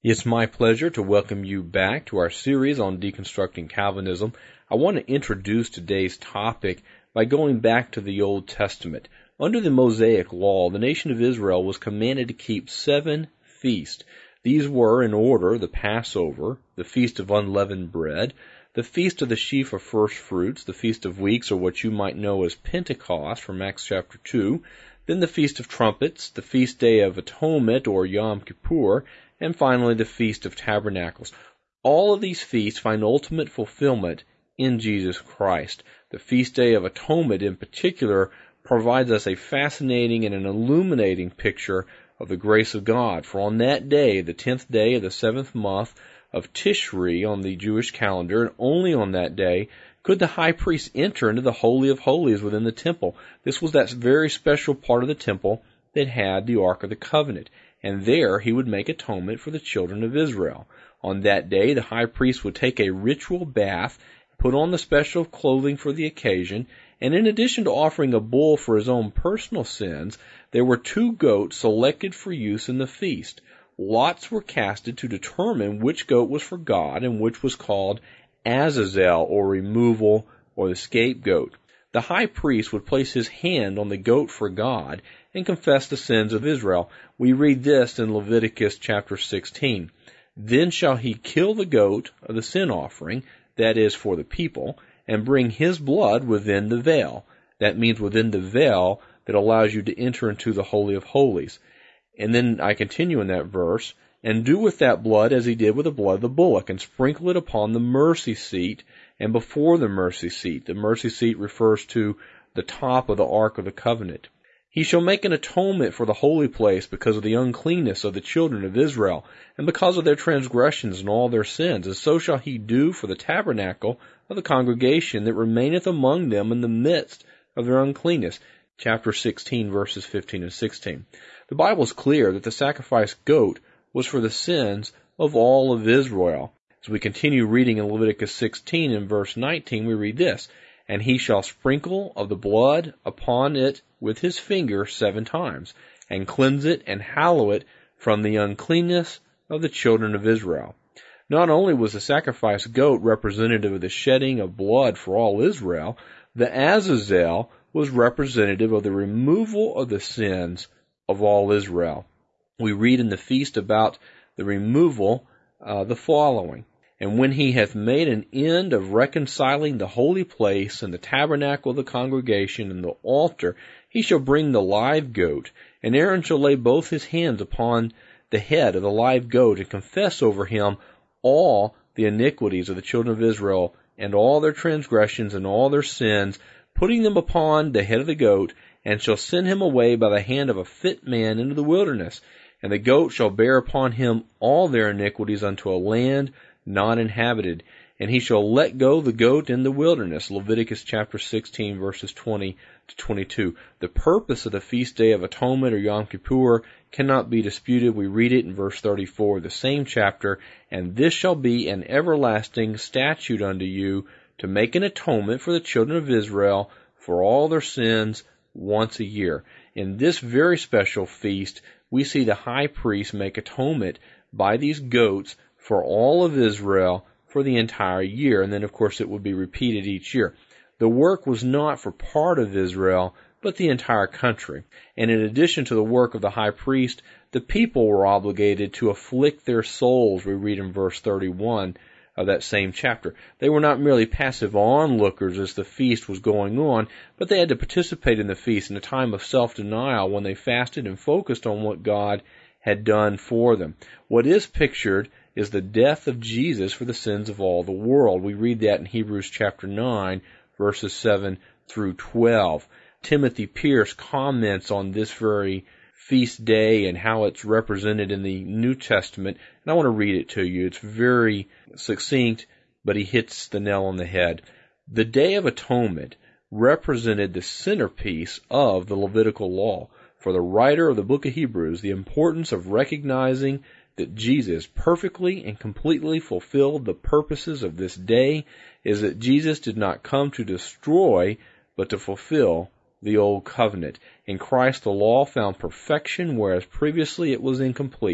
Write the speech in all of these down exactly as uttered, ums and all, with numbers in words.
It's my pleasure to welcome you back to our series on deconstructing Calvinism. I want to introduce today's topic by going back to the Old Testament. Under the Mosaic Law, the nation of Israel was commanded to keep seven feasts. These were, in order, the Passover, the Feast of Unleavened Bread, the Feast of the Sheaf of First Fruits, the Feast of Weeks, or what you might know as Pentecost from Acts chapter two, then the Feast of Trumpets, the Feast Day of Atonement, or Yom Kippur, and finally the Feast of Tabernacles. All of these feasts find ultimate fulfillment in Jesus Christ. The Feast Day of Atonement in particular provides us a fascinating and an illuminating picture of the grace of God. For on that day, the tenth day of the seventh month of Tishri on the Jewish calendar, and only on that day, could the high priest enter into the Holy of Holies within the temple. This was that very special part of the temple that had the Ark of the Covenant, and there he would make atonement for the children of Israel. On that day, the high priest would take a ritual bath, put on the special clothing for the occasion, and in addition to offering a bull for his own personal sins, there were two goats selected for use in the feast. Lots were casted to determine which goat was for God and which was called Azazel, or removal, or the scapegoat. The high priest would place his hand on the goat for God and confess the sins of Israel. We read this in Leviticus chapter sixteen. Then shall he kill the goat of the sin offering, that is for the people, and bring his blood within the veil. That means within the veil that allows you to enter into the Holy of Holies. And then I continue in that verse, and do with that blood as he did with the blood of the bullock, and sprinkle it upon the mercy seat and before the mercy seat. The mercy seat refers to the top of the Ark of the Covenant. He shall make an atonement for the holy place because of the uncleanness of the children of Israel, and because of their transgressions and all their sins. And so shall he do for the tabernacle of the congregation that remaineth among them in the midst of their uncleanness. Chapter sixteen, verses fifteen and sixteen. The Bible is clear that the sacrificed goat was for the sins of all of Israel. As we continue reading in Leviticus sixteen and verse nineteen, we read this, and he shall sprinkle of the blood upon it with his finger seven times, and cleanse it and hallow it from the uncleanness of the children of Israel. Not only was the sacrificed goat representative of the shedding of blood for all Israel, the Azazel was representative of the removal of the sins of all Israel. We read in the feast about the removal uh, the following. And when he hath made an end of reconciling the holy place and the tabernacle of the congregation and the altar, he shall bring the live goat, and Aaron shall lay both his hands upon the head of the live goat and confess over him all the iniquities of the children of Israel and all their transgressions and all their sins, putting them upon the head of the goat, and shall send him away by the hand of a fit man into the wilderness. And the goat shall bear upon him all their iniquities unto a land not inhabited, and he shall let go the goat in the wilderness. Leviticus chapter sixteen, verses twenty to twenty-two. The purpose of the feast day of atonement, or Yom Kippur, cannot be disputed. We read it in verse thirty-four of the same chapter, and this shall be an everlasting statute unto you, to make an atonement for the children of Israel for all their sins once a year. In this very special feast, we see the high priest make atonement by these goats for all of Israel for the entire year. And then, of course, it would be repeated each year. The work was not for part of Israel, but the entire country. And in addition to the work of the high priest, the people were obligated to afflict their souls, we read in verse thirty-one of that same chapter. They were not merely passive onlookers as the feast was going on, but they had to participate in the feast in a time of self-denial when they fasted and focused on what God had done for them. What is pictured is the death of Jesus for the sins of all the world. We read that in Hebrews chapter nine, verses seven through twelve. Timothy Pierce comments on this very feast day and how it's represented in the New Testament, and I want to read it to you. It's very succinct, but he hits the nail on the head. The Day of Atonement represented the centerpiece of the Levitical law. For the writer of the book of Hebrews, the importance of recognizing that Jesus perfectly and completely fulfilled the purposes of this day is that Jesus did not come to destroy, but to fulfill the old covenant. In Christ the law found perfection, whereas previously it was incomplete.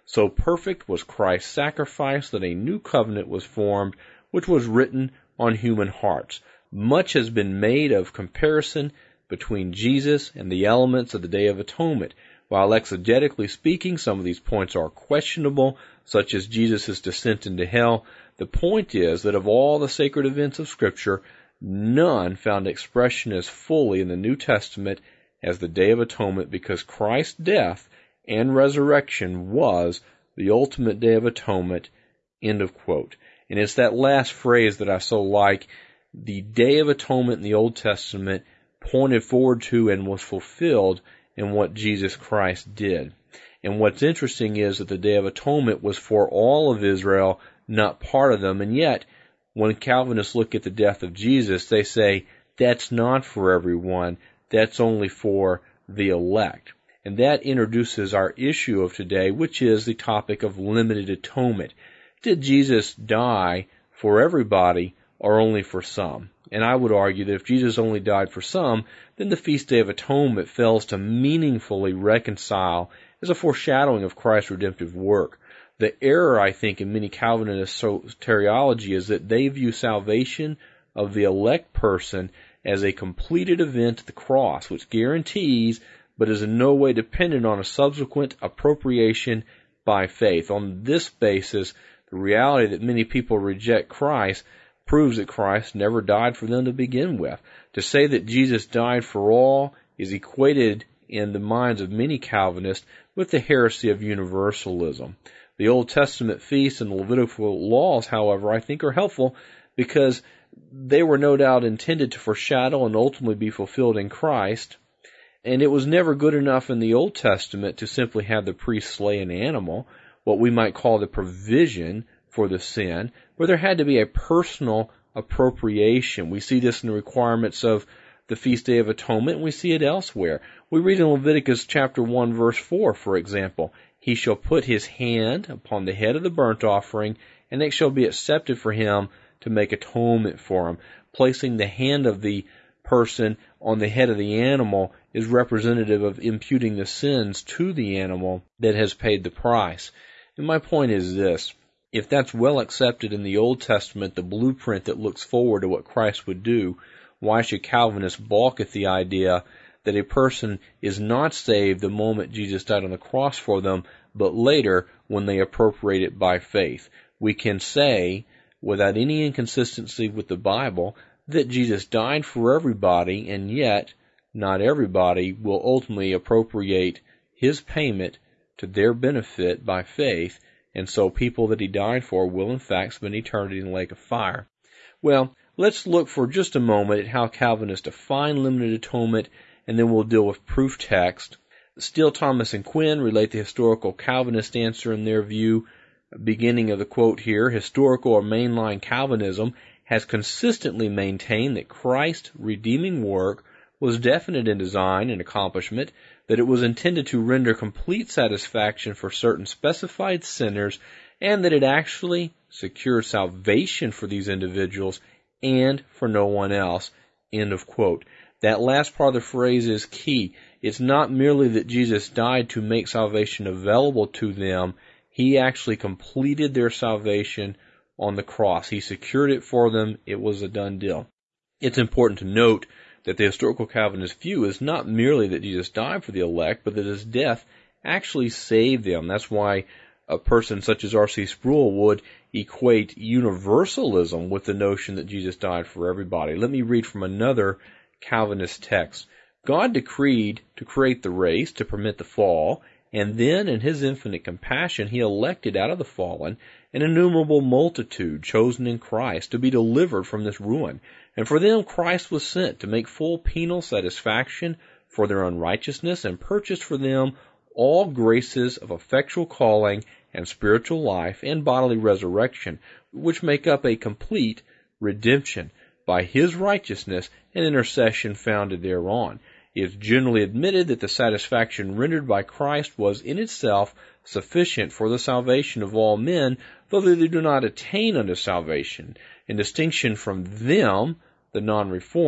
So perfect was Christ's sacrifice that a new covenant was formed, which was written on human hearts. Much has been made of comparison between Jesus and the elements of the Day of Atonement. While exegetically speaking, some of these points are questionable, such as Jesus' descent into hell, the point is that of all the sacred events of Scripture, none found expression as fully in the New Testament as the Day of Atonement, because Christ's death and resurrection was the ultimate Day of Atonement, end of quote. And it's that last phrase that I so like. The Day of Atonement in the Old Testament pointed forward to and was fulfilled in what Jesus Christ did. And what's interesting is that the Day of Atonement was for all of Israel, not part of them. And yet, when Calvinists look at the death of Jesus, they say, that's not for everyone. That's only for the elect. And that introduces our issue of today, which is the topic of limited atonement. Did Jesus die for everybody or only for some? And I would argue that if Jesus only died for some, then the Feast Day of Atonement fails to meaningfully reconcile as a foreshadowing of Christ's redemptive work. The error, I think, in many Calvinist soteriology is that they view salvation of the elect person as a completed event at the cross, which guarantees but is in no way dependent on a subsequent appropriation by faith. On this basis, the reality that many people reject Christ proves that Christ never died for them to begin with. To say that Jesus died for all is equated in the minds of many Calvinists with the heresy of universalism. The Old Testament feasts and Levitical laws, however, I think are helpful because they were no doubt intended to foreshadow and ultimately be fulfilled in Christ. And it was never good enough in the Old Testament to simply have the priest slay an animal, what we might call the provision for the sin, but there had to be a personal appropriation. We see this in the requirements of the Feast Day of Atonement, and we see it elsewhere. We read in Leviticus chapter one, verse four, for example, he shall put his hand upon the head of the burnt offering, and it shall be accepted for him to make atonement for him. Placing the hand of the person on the head of the animal is representative of imputing the sins to the animal that has paid the price. And my point is this. If that's well accepted in the Old Testament, the blueprint that looks forward to what Christ would do, why should Calvinists balk at the idea that a person is not saved the moment Jesus died on the cross for them, but later when they appropriate it by faith? We can say, without any inconsistency with the Bible, that Jesus died for everybody, and yet not everybody will ultimately appropriate his payment to their benefit by faith, and so people that he died for will in fact spend eternity in the lake of fire. Well, let's look for just a moment at how Calvinists define limited atonement, and then we'll deal with proof text. Steele, Thomas, and Quinn relate the historical Calvinist answer in their view. Beginning of the quote here, historical or mainline Calvinism has consistently maintained that Christ's redeeming work was definite in design and accomplishment, that it was intended to render complete satisfaction for certain specified sinners, and that it actually secured salvation for these individuals and for no one else. End of quote. That last part of the phrase is key. It's not merely that Jesus died to make salvation available to them. He actually completed their salvation on the cross. He secured it for them. It was a done deal. It's important to note that the historical Calvinist view is not merely that Jesus died for the elect, but that his death actually saved them. That's why a person such as R C Sproul would equate universalism with the notion that Jesus died for everybody. Let me read from another Calvinist text. God decreed to create the race to permit the fall, and then in his infinite compassion he elected out of the fallen an innumerable multitude chosen in Christ to be delivered from this ruin. And for them Christ was sent to make full penal satisfaction for their unrighteousness and purchase for them all graces of effectual calling and spiritual life and bodily resurrection, which make up a complete redemption by his righteousness and intercession founded thereon. It is generally admitted that the satisfaction rendered by Christ was in itself sufficient for the salvation of all men, though they do not attain unto salvation. In distinction from them, the non-reformed,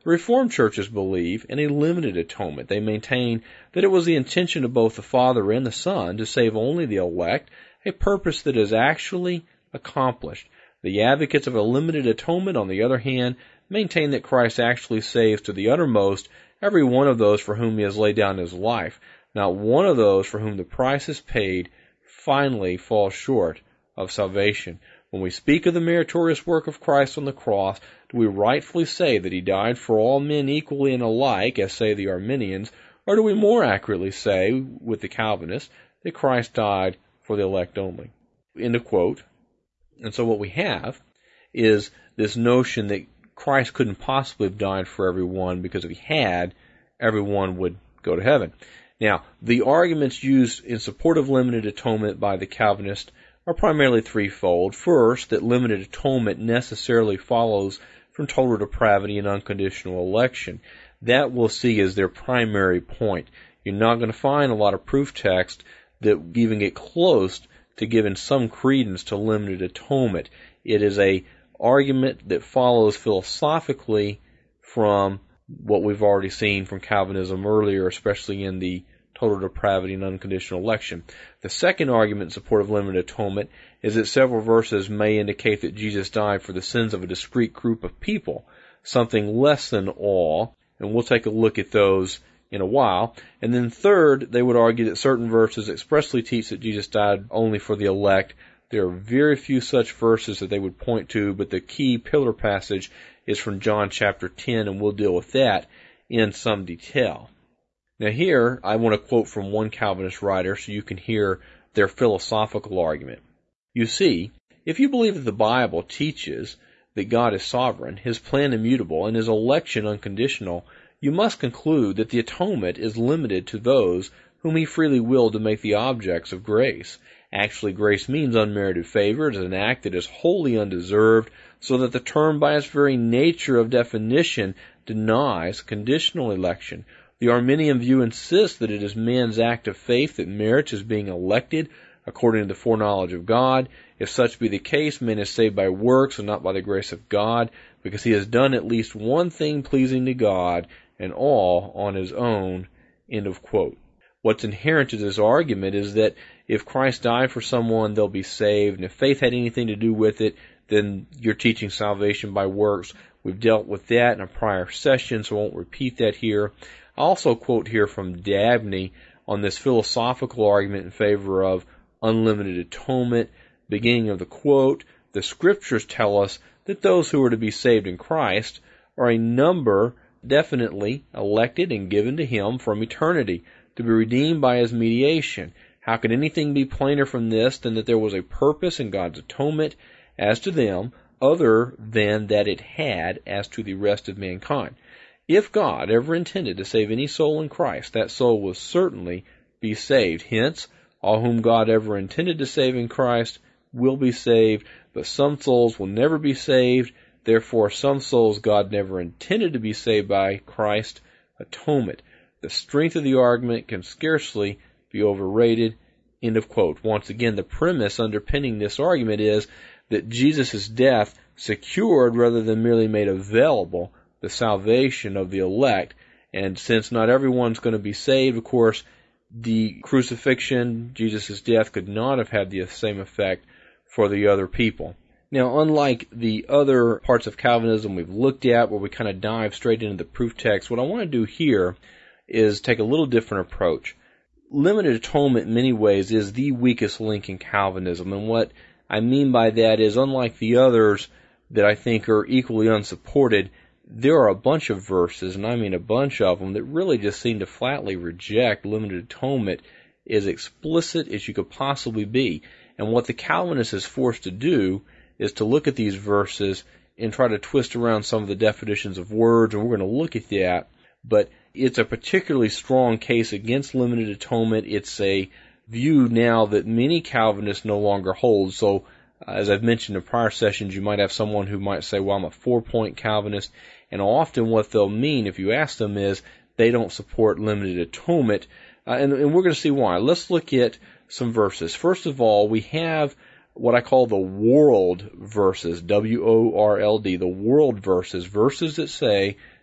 The Reformed churches believe in a limited atonement. They maintain that it was the intention of both the Father and the Son to save only the elect, a purpose that is actually accomplished. The advocates of a limited atonement, on the other hand, maintain that Christ actually saves to the uttermost every one of those for whom he has laid down his life. Not one of those for whom the price is paid finally falls short of salvation. When we speak of the meritorious work of Christ on the cross, do we rightfully say that he died for all men equally and alike, as say the Arminians, or do we more accurately say, with the Calvinists, that Christ died for the elect only? End of quote. And so what we have is this notion that Christ couldn't possibly have died for everyone, because if he had, everyone would go to heaven. Now, the arguments used in support of limited atonement by the Calvinists are primarily threefold. First, that limited atonement necessarily follows from total depravity and unconditional election. That we'll see as their primary point. You're not going to find a lot of proof text that even get close to giving some credence to limited atonement. It is a argument that follows philosophically from what we've already seen from Calvinism earlier, especially in the total depravity and unconditional election. The second argument in support of limited atonement is that several verses may indicate that Jesus died for the sins of a discrete group of people, something less than all, and we'll take a look at those in a while. And then third, they would argue that certain verses expressly teach that Jesus died only for the elect. There are very few such verses that they would point to, but the key pillar passage is from John chapter ten, and we'll deal with that in some detail. Now here, I want to quote from one Calvinist writer so you can hear their philosophical argument. You see, if you believe that the Bible teaches that God is sovereign, his plan immutable, and his election unconditional, you must conclude that the atonement is limited to those whom he freely willed to make the objects of grace. Actually, grace means unmerited favor. It is an act that is wholly undeserved, so that the term by its very nature of definition denies conditional election. The Arminian view insists that it is man's act of faith that merits his being elected according to the foreknowledge of God. If such be the case, man is saved by works and not by the grace of God, because he has done at least one thing pleasing to God, and all on his own. End of quote. What's inherent to this argument is that if Christ died for someone, they'll be saved, and if faith had anything to do with it, then you're teaching salvation by works. We've dealt with that in a prior session, so I won't repeat that here. I also quote here from Dabney on this philosophical argument in favor of unlimited atonement. Beginning of the quote, the scriptures tell us that those who are to be saved in Christ are a number definitely elected and given to him from eternity, to be redeemed by his mediation. How can anything be plainer from this than that there was a purpose in God's atonement as to them, other than that it had as to the rest of mankind? If God ever intended to save any soul in Christ, that soul will certainly be saved. Hence, all whom God ever intended to save in Christ will be saved, but some souls will never be saved. Therefore, some souls God never intended to be saved by Christ's atonement. The strength of the argument can scarcely be overrated. End of quote. Once again, the premise underpinning this argument is that Jesus' death secured rather than merely made available the salvation of the elect. And since not everyone's going to be saved, of course, the crucifixion, Jesus' death, could not have had the same effect for the other people. Now, unlike the other parts of Calvinism we've looked at, where we kind of dive straight into the proof text, what I want to do here is take a little different approach. Limited atonement in many ways is the weakest link in Calvinism, and what I mean by that is, unlike the others that I think are equally unsupported, there are a bunch of verses, and I mean a bunch of them, that really just seem to flatly reject limited atonement as explicit as you could possibly be. And what the Calvinist is forced to do is to look at these verses and try to twist around some of the definitions of words, and we're going to look at that. But it's a particularly strong case against limited atonement. It's a view now that many Calvinists no longer hold. So, uh, as I've mentioned in prior sessions, you might have someone who might say, well, I'm a four-point Calvinist, and often what they'll mean, if you ask them, is they don't support limited atonement, uh, and, and we're going to see why. Let's look at some verses. First of all, we have what I call the world verses, W O R L D, the world verses, verses that say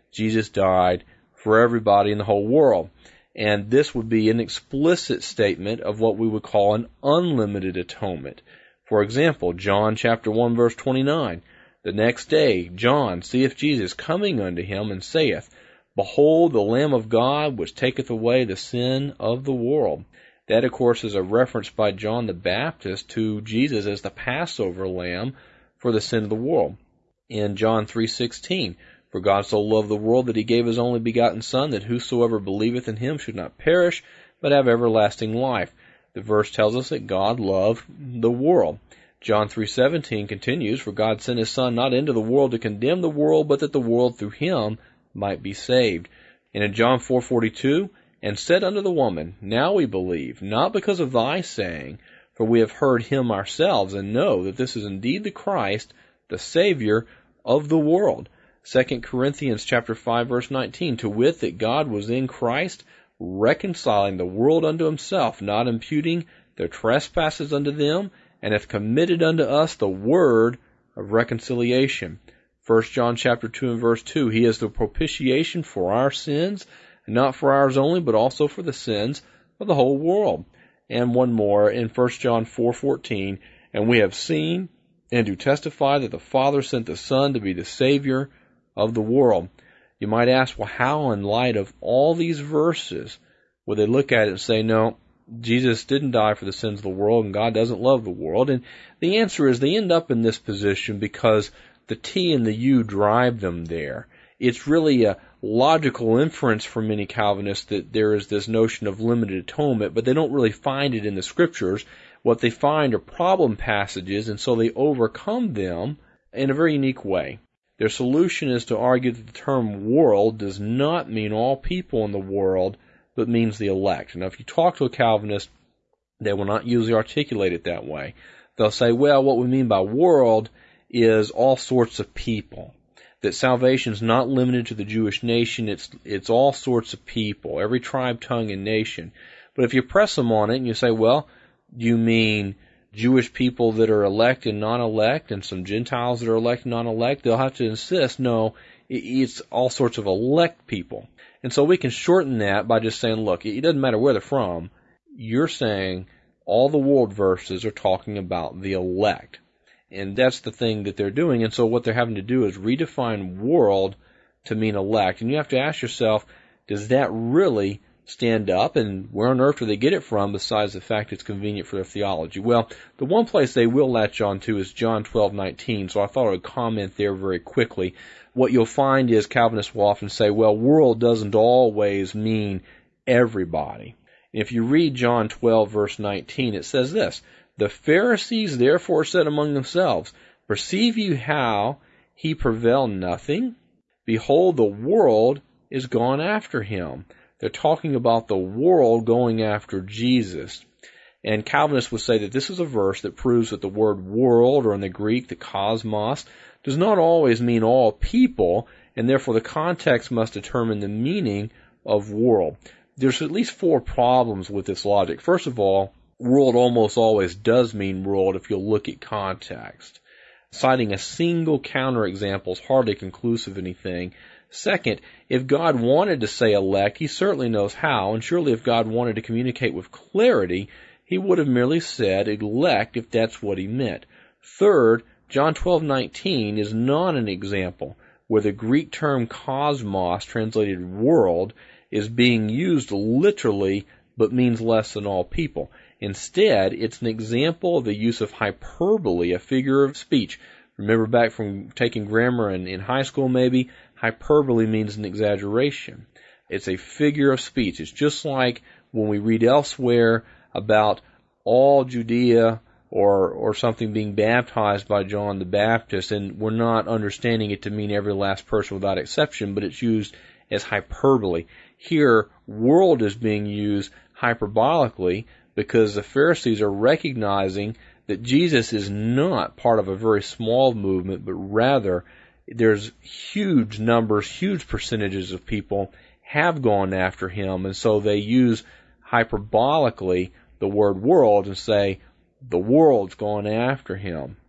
Jesus died for everybody in the whole world. And this would be an explicit statement of what we would call an unlimited atonement. For example, John chapter one verse twenty-nine. The next day John seeth Jesus coming unto him, and saith, Behold the Lamb of God, which taketh away the sin of the world. That, of course, is a reference by John the Baptist to Jesus as the Passover lamb for the sin of the world. In John three sixteen, For God so loved the world that he gave his only begotten Son, that whosoever believeth in him should not perish, but have everlasting life. The verse tells us that God loved the world. John three seventeen continues, For God sent his Son not into the world to condemn the world, but that the world through him might be saved. And in John four forty-two, And said unto the woman, Now we believe, not because of thy saying, for we have heard him ourselves, and know that this is indeed the Christ, the Savior of the world. Second Corinthians chapter five verse nineteen, To wit, that God was in Christ, reconciling the world unto himself, not imputing their trespasses unto them, and hath committed unto us the word of reconciliation. First John chapter two and verse two, He is the propitiation for our sins, and not for ours only, but also for the sins of the whole world. And one more in First John four fourteen, And we have seen and do testify that the Father sent the Son to be the Savior of the world. You might ask, well, how in light of all these verses would they look at it and say, no, Jesus didn't die for the sins of the world and God doesn't love the world? And the answer is they end up in this position because the T and the U drive them there. It's really a logical inference for many Calvinists that there is this notion of limited atonement, but they don't really find it in the Scriptures. What they find are problem passages, and so they overcome them in a very unique way. Their solution is to argue that the term world does not mean all people in the world, but means the elect. Now, if you talk to a Calvinist, they will not usually articulate it that way. They'll say, well, what we mean by world is all sorts of people. That salvation is not limited to the Jewish nation, it's it's all sorts of people, every tribe, tongue, and nation. But if you press them on it and you say, well, you mean Jewish people that are elect and non-elect, and some Gentiles that are elect and non-elect, they'll have to insist, no, it's all sorts of elect people. And so we can shorten that by just saying, look, it doesn't matter where they're from. You're saying all the world verses are talking about the elect. And that's the thing that they're doing. And so what they're having to do is redefine world to mean elect. And you have to ask yourself, does that really stand up? And where on earth do they get it from besides the fact it's convenient for their theology? Well, the one place they will latch on to is John twelve nineteen. So I thought I would comment there very quickly. What you'll find is Calvinists will often say, well, world doesn't always mean everybody. If you read John twelve verse nineteen, it says this, The Pharisees therefore said among themselves, Perceive you how he prevail nothing? Behold, the world is gone after him. They're talking about the world going after Jesus. And Calvinists would say that this is a verse that proves that the word world, or in the Greek, the cosmos, does not always mean all people, and therefore the context must determine the meaning of world. There's at least four problems with this logic. First of all, world almost always does mean world if you look at context. Citing a single counterexample is hardly conclusive of anything. Second, if God wanted to say elect, he certainly knows how, and surely if God wanted to communicate with clarity, he would have merely said elect if that's what he meant. Third, John twelve nineteen is not an example where the Greek term cosmos, translated world, is being used literally but means less than all people. Instead, it's an example of the use of hyperbole, a figure of speech. Remember back from taking grammar in, in high school maybe, hyperbole means an exaggeration. It's a figure of speech. It's just like when we read elsewhere about all Judea or or something being baptized by John the Baptist, and we're not understanding it to mean every last person without exception, but it's used as hyperbole. Here, world is being used hyperbolically because the Pharisees are recognizing that Jesus is not part of a very small movement, but rather there's huge numbers, huge percentages of people have gone after him, and so they use hyperbolically the word world and say, the world's gone after him.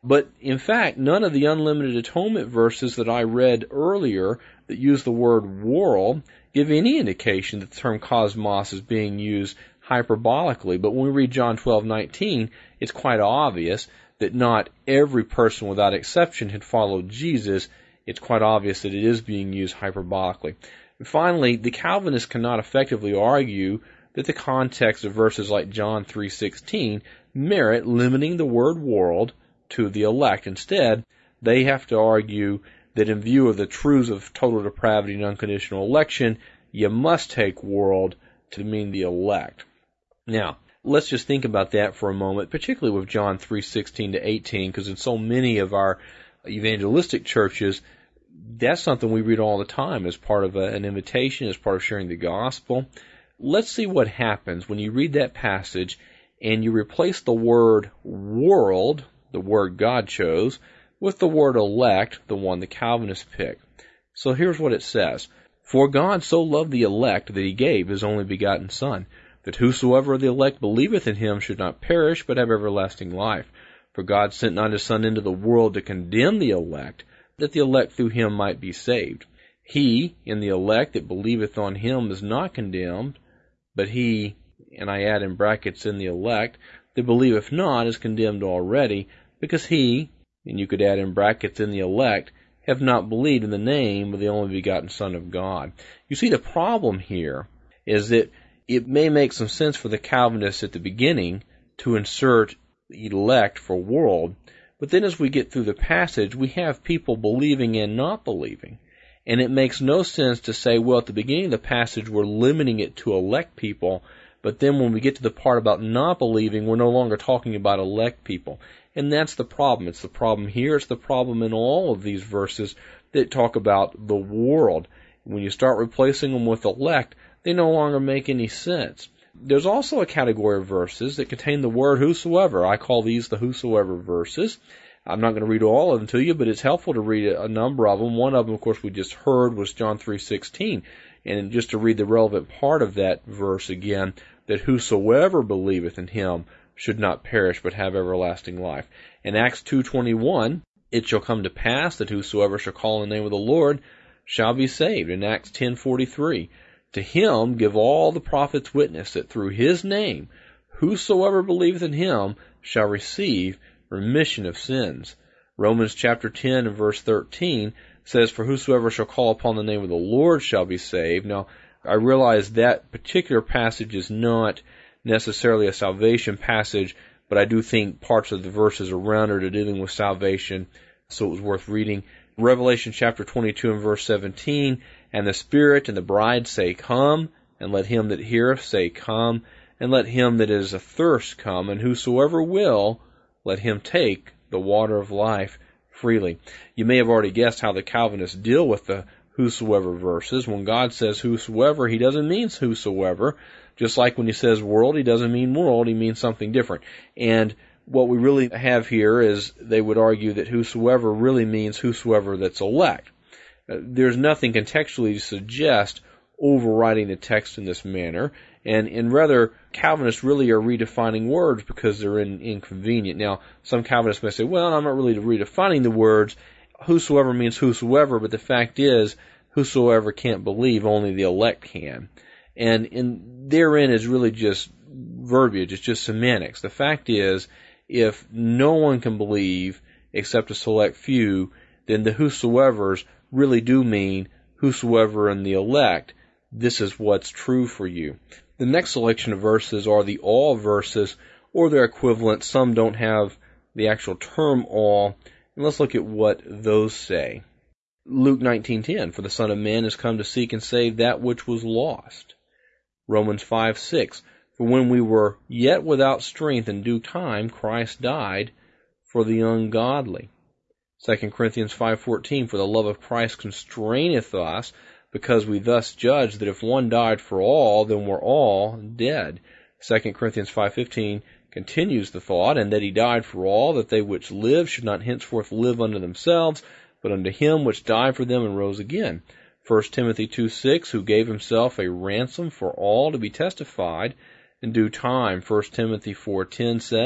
But in fact, none of the unlimited atonement verses that I read earlier that use the word world give any indication that the term cosmos is being used hyperbolically. But when we read John twelve nineteen, it's quite obvious that not every person without exception had followed Jesus. It's quite obvious that it is being used hyperbolically. And finally, the Calvinists cannot effectively argue that the context of verses like John three sixteen merit limiting the word world to the elect. Instead, they have to argue that in view of the truths of total depravity and unconditional election, you must take world to mean the elect. Now, let's just think about that for a moment, particularly with John three sixteen to eighteen, because in so many of our evangelistic churches, that's something we read all the time as part of a, an invitation, as part of sharing the gospel. Let's see what happens when you read that passage and you replace the word world, the word God chose, with the word elect, the one the Calvinists pick. So here's what it says. For God so loved the elect that he gave his only begotten Son, that whosoever of the elect believeth in him should not perish, but have everlasting life. For God sent not his Son into the world to condemn the elect, that the elect through him might be saved. He, in the elect that believeth on him, is not condemned, but he, and I add in brackets, in the elect, that believeth not, is condemned already, because he, and you could add in brackets, in the elect, have not believed in the name of the only begotten Son of God. You see, the problem here is that it may make some sense for the Calvinists at the beginning to insert elect for world, but then as we get through the passage, we have people believing and not believing. And it makes no sense to say, well, at the beginning of the passage, we're limiting it to elect people, but then when we get to the part about not believing, we're no longer talking about elect people. And that's the problem. It's the problem here. It's the problem in all of these verses that talk about the world. When you start replacing them with elect, they no longer make any sense. There's also a category of verses that contain the word whosoever. I call these the whosoever verses. I'm not going to read all of them to you, but it's helpful to read a number of them. One of them, of course, we just heard was John three sixteen. And just to read the relevant part of that verse again, that whosoever believeth in him should not perish but have everlasting life. In Acts two twenty-one, it shall come to pass that whosoever shall call on the name of the Lord shall be saved. In Acts ten forty-three, to him give all the prophets witness that through his name whosoever believeth in him shall receive remission of sins. Romans chapter ten and verse thirteen says, for whosoever shall call upon the name of the Lord shall be saved. Now, I realize that particular passage is not necessarily a salvation passage, but I do think parts of the verses around it are dealing with salvation, so it was worth reading. Revelation chapter twenty-two and verse seventeen, and the Spirit and the bride say, come, and let him that heareth say, come, and let him that is athirst come, and whosoever will, let him take the water of life freely. You may have already guessed how the Calvinists deal with the whosoever verses. When God says whosoever, he doesn't mean whosoever. Just like when he says world, he doesn't mean world, he means something different. And what we really have here is they would argue that whosoever really means whosoever that's elect. Uh, there's nothing contextually to suggest overriding the text in this manner, and, and rather, Calvinists really are redefining words because they're in, inconvenient. Now, some Calvinists may say, well, I'm not really redefining the words. Whosoever means whosoever, but the fact is, whosoever can't believe, only the elect can. And, and therein is really just verbiage, it's just semantics. The fact is, if no one can believe except a select few, then the whosoevers really do mean whosoever and the elect. This is what's true for you. The next selection of verses are the all verses, or their equivalent. Some don't have the actual term all. And let's look at what those say. Luke nineteen ten, for the Son of Man is come to seek and save that which was lost. Romans five six, for when we were yet without strength in due time, Christ died for the ungodly. Second Corinthians five fourteen, for the love of Christ constraineth us, because we thus judge that if one died for all, then we're all dead. Second Corinthians five fifteen continues the thought, and that he died for all, that they which live should not henceforth live unto themselves, but unto him which died for them and rose again. First Timothy two six, who gave himself a ransom for all to be testified in due time. First Timothy four ten says,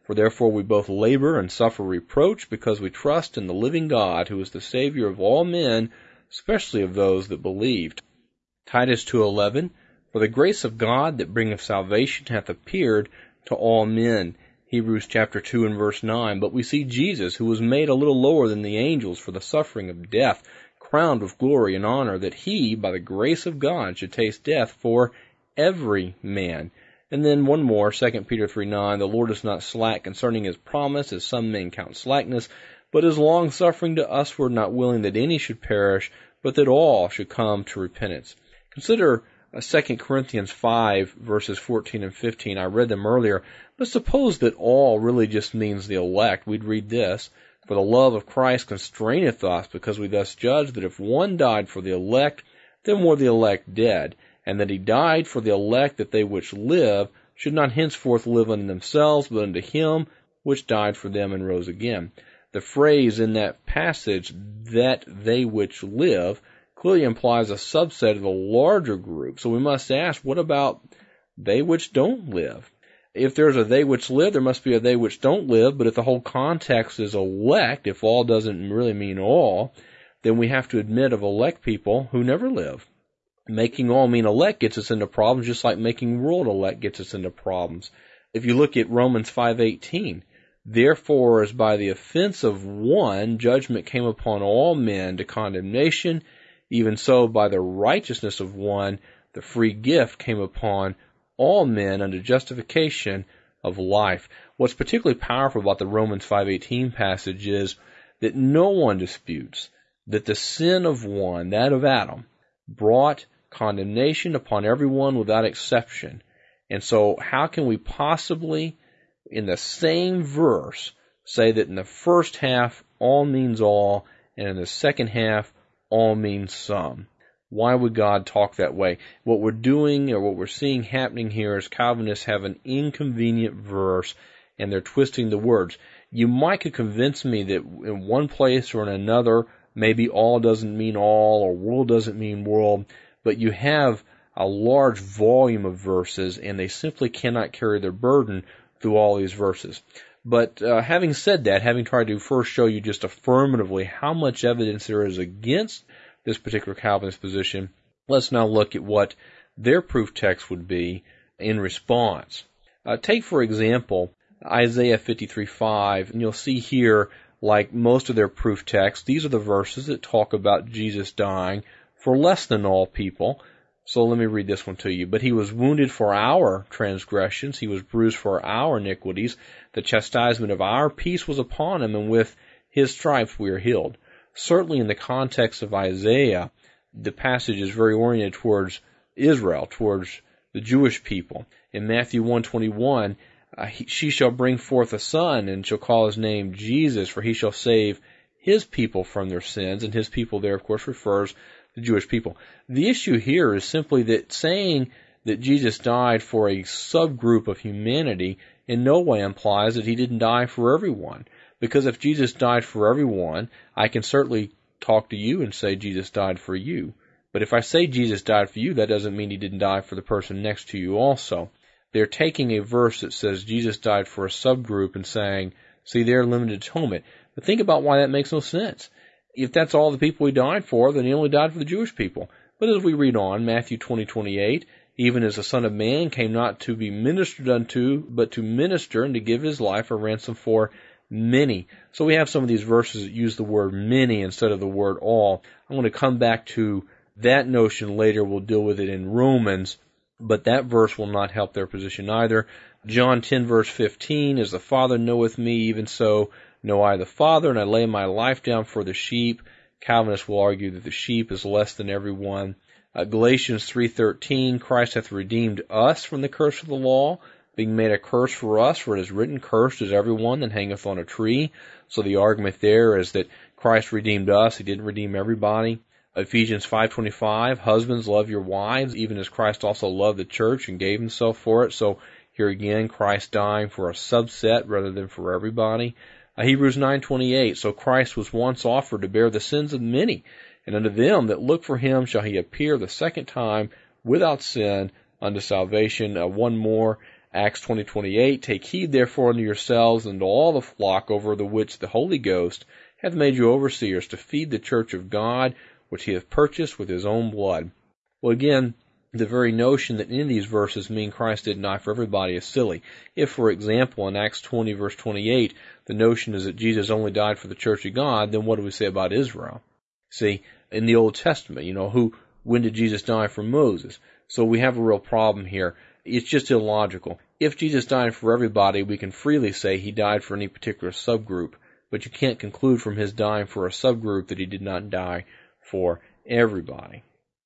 For therefore we both labor and suffer reproach, because we trust in the living God, who is the Savior of all men, especially of those that believed. Titus two eleven, For the grace of God that bringeth salvation hath appeared to all men. Hebrews chapter two and verse nine, But we see Jesus, who was made a little lower than the angels for the suffering of death, crowned with glory and honor, that he, by the grace of God, should taste death for every man. And then one more, Second Peter three nine, The Lord is not slack concerning his promise, as some men count slackness, but is long-suffering to usward, not willing that any should perish, but that all should come to repentance. Consider uh, Second Corinthians five, verses fourteen and fifteen. I read them earlier, but suppose that all really just means the elect. We'd read this, For the love of Christ constraineth us, because we thus judge that if one died for the elect, then were the elect dead, and that he died for the elect, that they which live should not henceforth live unto themselves, but unto him which died for them and rose again. The phrase in that passage, that they which live, clearly implies a subset of the larger group. So we must ask, what about they which don't live? If there's a they which live, there must be a they which don't live, but if the whole context is elect, if all doesn't really mean all, then we have to admit of elect people who never live. Making all mean elect gets us into problems, just like making world elect gets us into problems. If you look at Romans five eighteen, Therefore, as by the offense of one, judgment came upon all men to condemnation, even so by the righteousness of one, the free gift came upon all men unto justification of life. What's particularly powerful about the Romans five eighteen passage is that no one disputes that the sin of one, that of Adam, brought condemnation upon everyone without exception. And so how can we possibly, in the same verse, say that in the first half all means all, and in the second half all means some? Why would God talk that way? What we're doing, or what we're seeing happening here, is Calvinists have an inconvenient verse, and they're twisting the words. You might could convince me that in one place or in another, maybe all doesn't mean all, or world doesn't mean world, but you have a large volume of verses, and they simply cannot carry their burden through all these verses. But uh, having said that, having tried to first show you just affirmatively how much evidence there is against this particular Calvinist position, let's now look at what their proof text would be in response. Uh, take, for example, Isaiah fifty-three five, and you'll see here, like most of their proof texts, these are the verses that talk about Jesus dying for less than all people. So let me read this one to you. But he was wounded for our transgressions, he was bruised for our iniquities. The chastisement of our peace was upon him, and with his stripes we are healed. Certainly in the context of Isaiah, the passage is very oriented towards Israel, towards the Jewish people. In Matthew one twenty-one, uh, he, she shall bring forth a son, and shall call his name Jesus, for he shall save his people from their sins. And his people there, of course, refers the Jewish people. The issue here is simply that saying that Jesus died for a subgroup of humanity in no way implies that he didn't die for everyone. Because if Jesus died for everyone, I can certainly talk to you and say Jesus died for you. But if I say Jesus died for you, that doesn't mean he didn't die for the person next to you also. They're taking a verse that says Jesus died for a subgroup and saying, see, they're limited atonement. But think about why that makes no sense. If that's all the people he died for, then he only died for the Jewish people. But as we read on, Matthew twenty twenty-eight, even as the Son of Man came not to be ministered unto, but to minister and to give his life a ransom for many. So we have some of these verses that use the word many instead of the word all. I'm going to come back to that notion later. We'll deal with it in Romans, but that verse will not help their position either. John ten verse fifteen, as the Father knoweth me, even so know I the Father, and I lay my life down for the sheep. Calvinists will argue that the sheep is less than everyone. Uh, Galatians three thirteen, Christ hath redeemed us from the curse of the law, being made a curse for us, for it is written, cursed is everyone that hangeth on a tree. So the argument there is that Christ redeemed us, he didn't redeem everybody. Ephesians five twenty-five, husbands, love your wives, even as Christ also loved the church and gave himself for it. So here again, Christ dying for a subset rather than for everybody. Uh, Hebrews nine twenty-eight, so Christ was once offered to bear the sins of many, and unto them that look for him shall he appear the second time without sin unto salvation. Uh, one more, Acts twenty twenty-eight, take heed therefore unto yourselves and to all the flock over the which the Holy Ghost hath made you overseers to feed the church of God, which he hath purchased with his own blood. Well, again, the very notion that any of these verses mean Christ did die for everybody is silly. If, for example, in Acts twenty verse twenty-eight, the notion is that Jesus only died for the church of God, then what do we say about Israel? See, in the Old Testament, you know, who, when did Jesus die for Moses? So we have a real problem here. It's just illogical. If Jesus died for everybody, we can freely say he died for any particular subgroup, but you can't conclude from his dying for a subgroup that he did not die for everybody.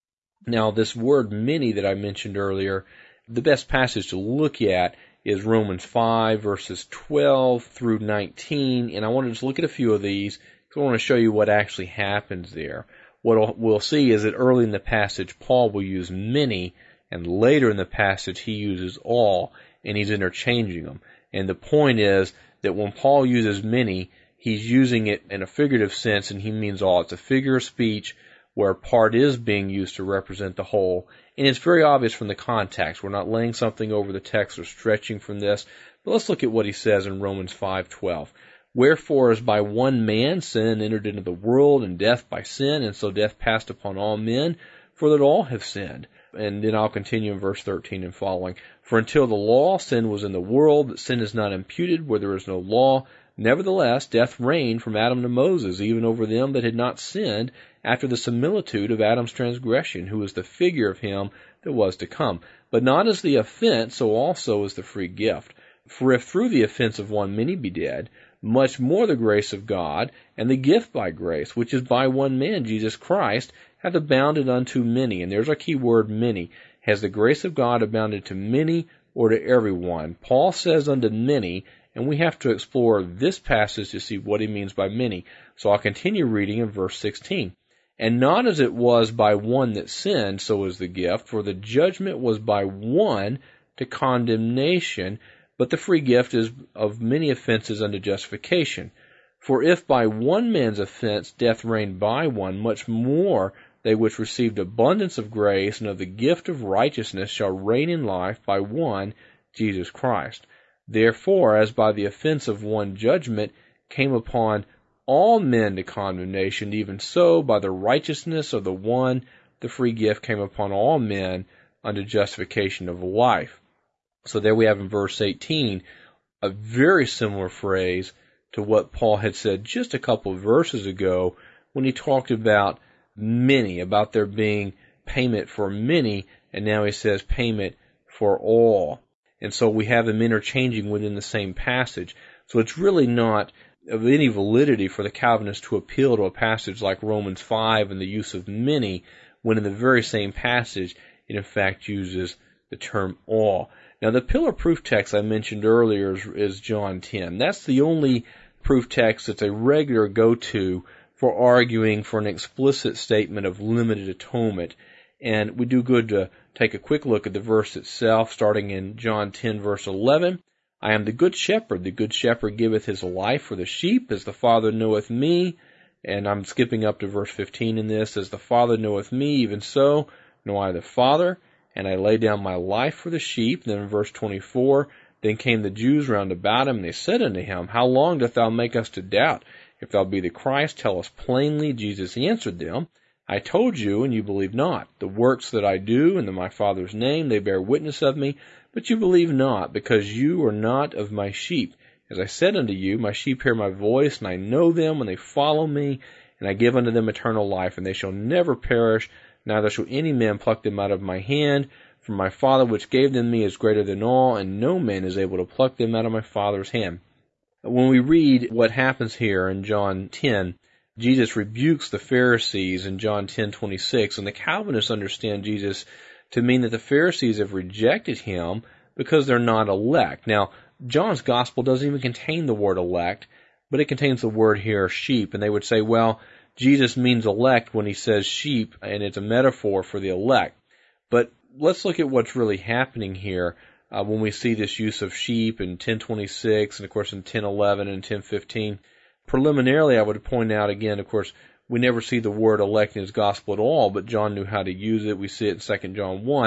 Now, this word many that I mentioned earlier, the best passage to look at is Romans five, verses twelve through nineteen, and I want to just look at a few of these because I want to show you what actually happens there. What we'll see is that early in the passage, Paul will use many, and later in the passage, he uses all, and he's interchanging them. And the point is that when Paul uses many, he's using it in a figurative sense, and he means all. It's a figure of speech where part is being used to represent the whole. And it's very obvious from the context. We're not laying something over the text or stretching from this. But let's look at what he says in Romans five twelve. Wherefore, as by one man sin entered into the world, and death by sin, and so death passed upon all men, for that all have sinned. And then I'll continue in verse thirteen and following. For until the law, sin was in the world, but sin is not imputed where there is no law. Nevertheless, death reigned from Adam to Moses, even over them that had not sinned, after the similitude of Adam's transgression, who was the figure of him that was to come. But not as the offense, so also is the free gift. For if through the offense of one many be dead, much more the grace of God, and the gift by grace, which is by one man, Jesus Christ, hath abounded unto many. And there's our key word, many. Has the grace of God abounded to many, or to everyone? Paul says unto many, and we have to explore this passage to see what he means by many. So I'll continue reading in verse sixteen. And not as it was by one that sinned, so is the gift, for the judgment was by one to condemnation, but the free gift is of many offenses unto justification. For if by one man's offense death reigned by one, much more they which received abundance of grace and of the gift of righteousness shall reign in life by one, Jesus Christ. Therefore, as by the offense of one judgment came upon all men to condemnation, even so by the righteousness of the one the free gift came upon all men unto justification of life. So there we have in verse eighteen a very similar phrase to what Paul had said just a couple of verses ago when he talked about many, about there being payment for many, and now he says payment for all. And so we have them interchanging within the same passage. So it's really not of any validity for the Calvinists to appeal to a passage like Romans five and the use of many, when in the very same passage it in fact uses the term all. Now the pillar proof text I mentioned earlier is, is John ten. That's the only proof text that's a regular go-to for arguing for an explicit statement of limited atonement. And we do good to take a quick look at the verse itself, starting in John ten, verse eleven. I am the good shepherd. The good shepherd giveth his life for the sheep, as the Father knoweth me. And I'm skipping up to verse fifteen in this. As the Father knoweth me, even so know I the Father, and I lay down my life for the sheep. Then in verse twenty-four, then came the Jews round about him, and they said unto him, How long doth thou make us to doubt? If thou be the Christ, tell us plainly. Jesus answered them, I told you, and you believe not. The works that I do in my Father's name, they bear witness of me, but you believe not, because you are not of my sheep. As I said unto you, my sheep hear my voice, and I know them, and they follow me, and I give unto them eternal life, and they shall never perish, neither shall any man pluck them out of my hand. For my Father which gave them me is greater than all, and no man is able to pluck them out of my Father's hand. When we read what happens here in John ten, Jesus rebukes the Pharisees in John ten twenty-six, and the Calvinists understand Jesus to mean that the Pharisees have rejected him because they're not elect. Now, John's gospel doesn't even contain the word elect, but it contains the word here, sheep, and they would say, well, Jesus means elect when he says sheep, and it's a metaphor for the elect. But let's look at what's really happening here uh, when we see this use of sheep in ten twenty-six, and of course in ten eleven and ten fifteen. Preliminarily, I would point out again, of course, we never see the word elect in his gospel at all, but John knew how to use it. We see it in Second John one.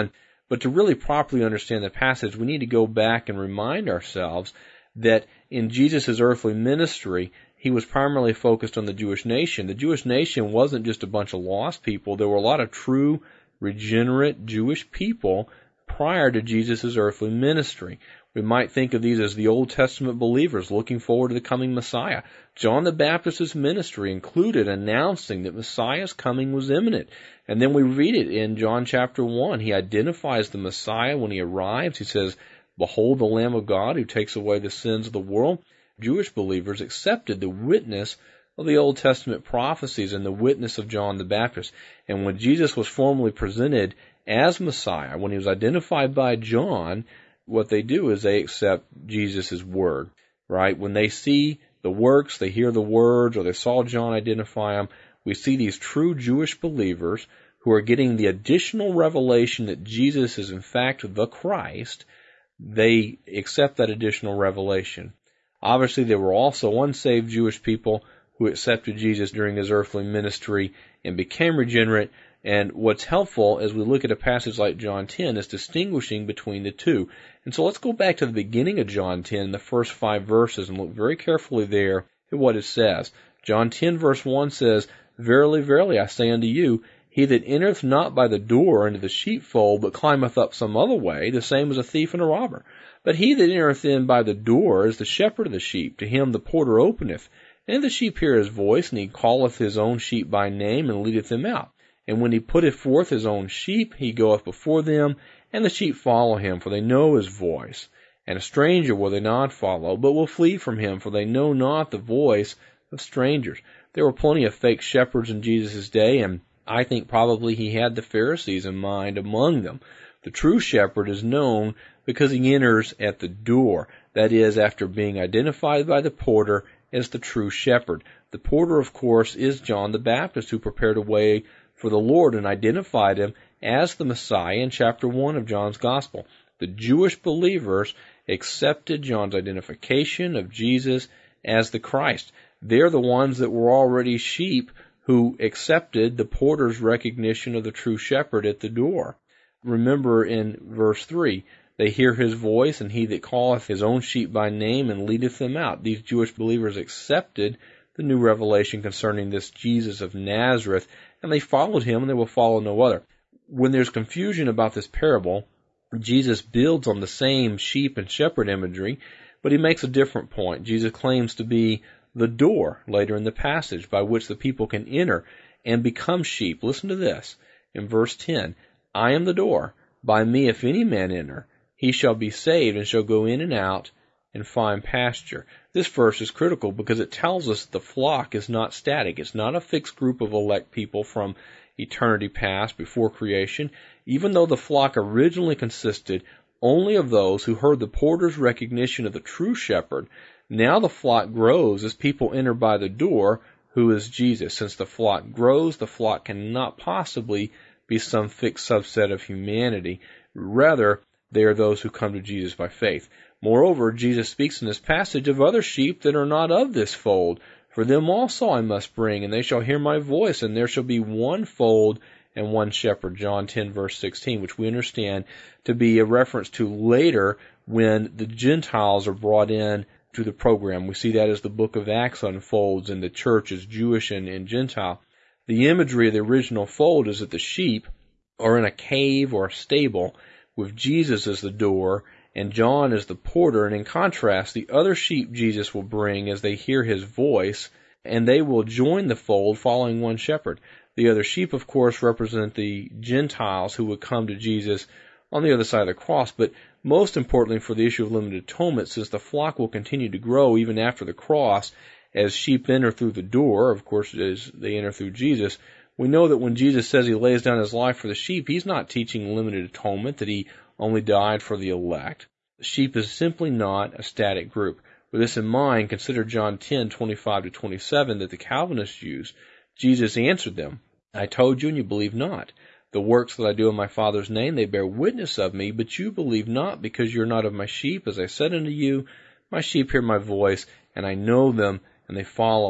But to really properly understand the passage, we need to go back and remind ourselves that in Jesus' earthly ministry, he was primarily focused on the Jewish nation. The Jewish nation wasn't just a bunch of lost people. There were a lot of true, regenerate Jewish people prior to Jesus' earthly ministry. We might think of these as the Old Testament believers looking forward to the coming Messiah. John the Baptist's ministry included announcing that Messiah's coming was imminent. And then we read it in John chapter one. He identifies the Messiah when he arrives. He says, "Behold the Lamb of God who takes away the sins of the world." Jewish believers accepted the witness of the Old Testament prophecies and the witness of John the Baptist. And when Jesus was formally presented as Messiah, when he was identified by John, what they do is they accept Jesus' word, right? When they see the works, they hear the words, or they saw John identify him, we see these true Jewish believers who are getting the additional revelation that Jesus is in fact the Christ. They accept that additional revelation. Obviously, there were also unsaved Jewish people who accepted Jesus during his earthly ministry and became regenerate. And what's helpful as we look at a passage like John ten is distinguishing between the two. And so let's go back to the beginning of John ten, the first five verses, and look very carefully there at what it says. John ten verse one says, "Verily, verily, I say unto you, he that entereth not by the door into the sheepfold, but climbeth up some other way, the same is a thief and a robber. But he that entereth in by the door is the shepherd of the sheep. To him the porter openeth. And the sheep hear his voice, and he calleth his own sheep by name, and leadeth them out. And when he putteth forth his own sheep, he goeth before them, and the sheep follow him, for they know his voice. And a stranger will they not follow, but will flee from him, for they know not the voice of strangers." There were plenty of fake shepherds in Jesus' day, and I think probably he had the Pharisees in mind among them. The true shepherd is known because he enters at the door, that is, after being identified by the porter as the true shepherd. The porter, of course, is John the Baptist, who prepared a way for the Lord and identified him as the Messiah in chapter one of John's Gospel. The Jewish believers accepted John's identification of Jesus as the Christ. They're the ones that were already sheep who accepted the porter's recognition of the true shepherd at the door. Remember in verse three, they hear his voice, and he that calleth his own sheep by name and leadeth them out. These Jewish believers accepted the new revelation concerning this Jesus of Nazareth, and they followed him, and they will follow no other. When there's confusion about this parable, Jesus builds on the same sheep and shepherd imagery, but he makes a different point. Jesus claims to be the door later in the passage by which the people can enter and become sheep. Listen to this. In verse ten, "I am the door. By me if any man enter, he shall be saved and shall go in and out and find pasture." This verse is critical because it tells us the flock is not static. It's not a fixed group of elect people from eternity past before creation. Even though the flock originally consisted only of those who heard the porter's recognition of the true shepherd, now the flock grows as people enter by the door, who is Jesus. Since the flock grows, the flock cannot possibly be some fixed subset of humanity. Rather, they are those who come to Jesus by faith. Moreover, Jesus speaks in this passage of other sheep that are not of this fold. "For them also I must bring, and they shall hear my voice, and there shall be one fold and one shepherd." John ten verse sixteen, which we understand to be a reference to later when the Gentiles are brought in to the program. We see that as the book of Acts unfolds and the church is Jewish and, and Gentile. The imagery of the original fold is that the sheep are in a cave or a stable with Jesus as the door and John as the porter, and in contrast, the other sheep Jesus will bring as they hear his voice, and they will join the fold following one shepherd. The other sheep, of course, represent the Gentiles who would come to Jesus on the other side of the cross, but most importantly for the issue of limited atonement, since the flock will continue to grow even after the cross, as sheep enter through the door, of course, as they enter through Jesus, we know that when Jesus says he lays down his life for the sheep, he's not teaching limited atonement, that he only died for the elect. The sheep is simply not a static group. With this in mind, consider John ten, twenty-five to twenty-seven that the Calvinists use. Jesus answered them, "I told you, and you believe not. The works that I do in my Father's name, they bear witness of me, but you believe not, because you are not of my sheep. As I said unto you, my sheep hear my voice, and I know them, and they follow me."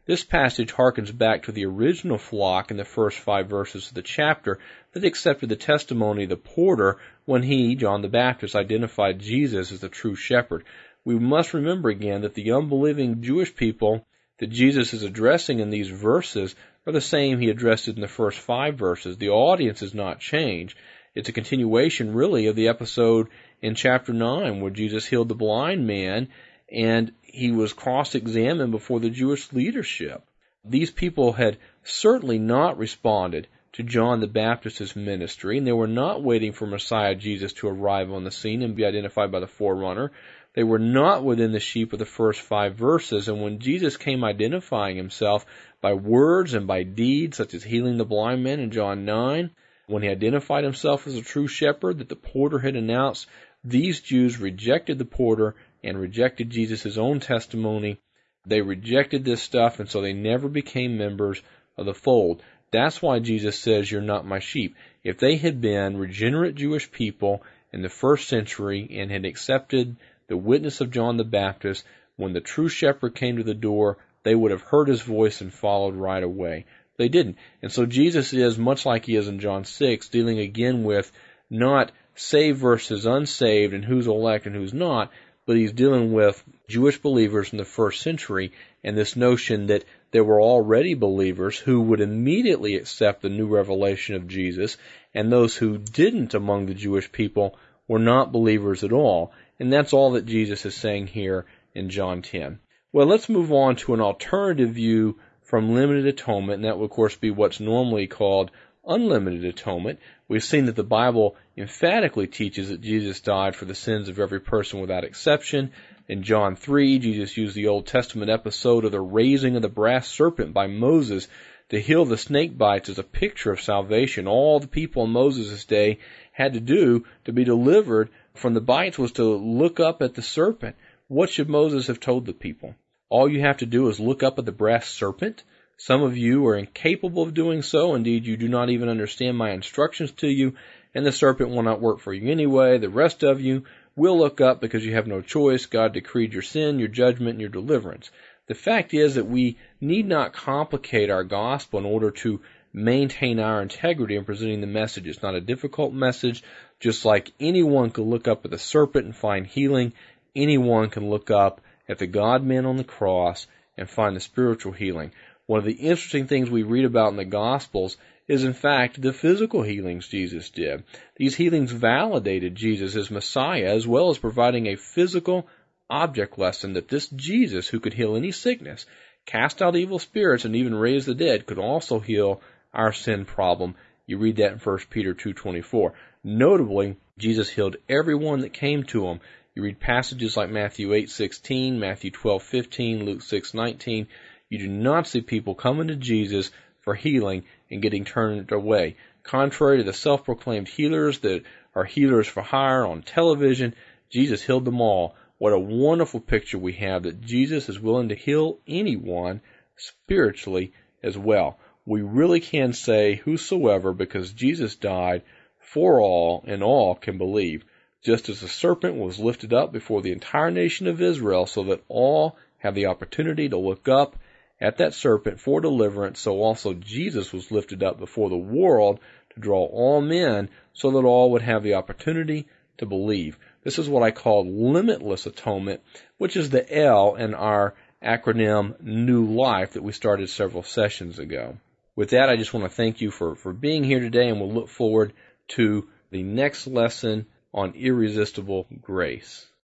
This passage harkens back to the original flock in the first five verses of the chapter that accepted the testimony of the porter when he, John the Baptist, identified Jesus as the true shepherd. We must remember again that the unbelieving Jewish people that Jesus is addressing in these verses are the same he addressed in the first five verses. The audience has not changed. It's a continuation, really, of the episode in chapter nine where Jesus healed the blind man and he was cross-examined before the Jewish leadership. These people had certainly not responded to John the Baptist's ministry, and they were not waiting for Messiah Jesus to arrive on the scene and be identified by the forerunner. They were not within the sheep of the first five verses, and when Jesus came identifying himself by words and by deeds, such as healing the blind man in John nine, when he identified himself as a true shepherd that the porter had announced, these Jews rejected the porter and rejected Jesus' own testimony. They rejected this stuff, and so they never became members of the fold. That's why Jesus says, "You're not my sheep." If they had been regenerate Jewish people in the first century and had accepted the witness of John the Baptist, when the true shepherd came to the door, they would have heard his voice and followed right away. They didn't. And so Jesus is, much like he is in John six, dealing again with not saved versus unsaved and who's elect and who's not, but he's dealing with Jewish believers in the first century and this notion that there were already believers who would immediately accept the new revelation of Jesus, and those who didn't among the Jewish people were not believers at all. And that's all that Jesus is saying here in John ten. Well, let's move on to an alternative view from limited atonement, and that would, of course, be what's normally called unlimited atonement. We've seen that the Bible emphatically teaches that Jesus died for the sins of every person without exception. In John three, Jesus used the Old Testament episode of the raising of the brass serpent by Moses to heal the snake bites as a picture of salvation. All the people in Moses' day had to do to be delivered from the bites was to look up at the serpent. What should Moses have told the people? All you have to do is look up at the brass serpent. Some of you are incapable of doing so. Indeed, you do not even understand my instructions to you, and the serpent will not work for you anyway. The rest of you will look up because you have no choice. God decreed your sin, your judgment, and your deliverance. The fact is that we need not complicate our gospel in order to maintain our integrity in presenting the message. It's not a difficult message. Just like anyone could look up at the serpent and find healing, anyone can look up at the God-man on the cross and find the spiritual healing. One of the interesting things we read about in the Gospels is, in fact, the physical healings Jesus did. These healings validated Jesus as Messiah, as well as providing a physical object lesson that this Jesus, who could heal any sickness, cast out evil spirits, and even raise the dead, could also heal our sin problem. You read that in First Peter two twenty-four. Notably, Jesus healed everyone that came to him. You read passages like Matthew eight sixteen, Matthew twelve fifteen, Luke six nineteen. You do not see people coming to Jesus for healing and getting turned away. Contrary to the self-proclaimed healers that are healers for hire on television, Jesus healed them all. What a wonderful picture we have that Jesus is willing to heal anyone spiritually as well. We really can say whosoever, because Jesus died for all, and all can believe. Just as the serpent was lifted up before the entire nation of Israel so that all have the opportunity to look up at that serpent for deliverance, so also Jesus was lifted up before the world to draw all men so that all would have the opportunity to believe. This is what I call limitless atonement, which is the L in our acronym New Life that we started several sessions ago. With that, I just want to thank you for, for being here today, and we'll look forward to the next lesson on irresistible grace.